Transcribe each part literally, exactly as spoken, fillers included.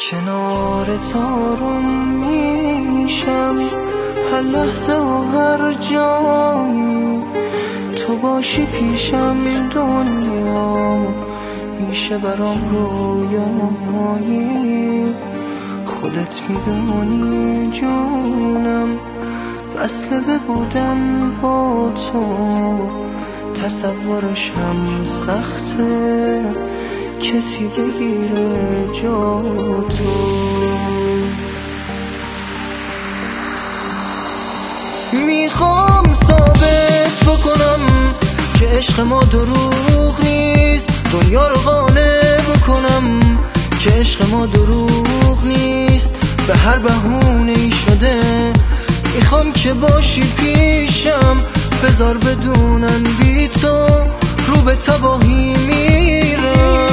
کنارت آروم میشم هر لحظه و هر جایی تو باشی پیشم دنیا میشه برام رویایی خودت میدونی جونم وصله بودن با تو تصورش هم سخته کسی بگیره جا تو میخوام ثابت بکنم که عشق ما دروغ نیست دنیا رو قانع بکنم که عشق ما دروغ نیست به هر بهونه‌ای شده میخوام که باشی پیشم بذار بدونن بی تو رو به تباهی میرم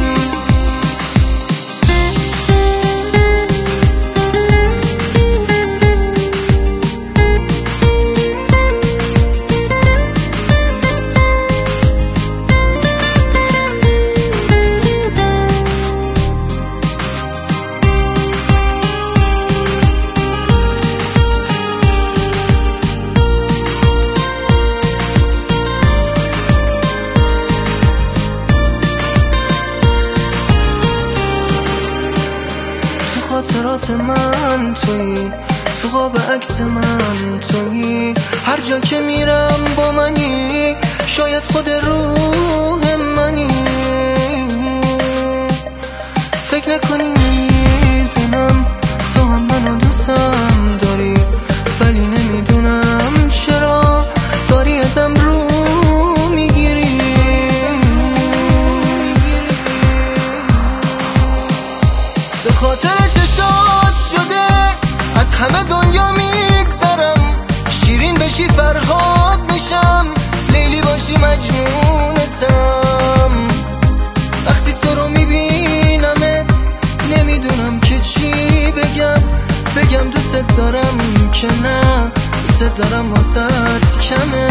خاطرات من تویی تو قاب عکس من تویی هر جا که میرم با منی شاید خود روح منی فکر نکنی نمیدونم تو هم منو دوستم داری ولی نمیدونم چرا داری ازم رو میگیری به خاطر چشات شده از همه دنیا میگذرم شیرین بشی فرهاد میشم لیلی باشی مجنونتم وقتی تو رو میبینمت نمیدونم که چی بگم بگم دوست دارم که نه دوست دارم واسط کمه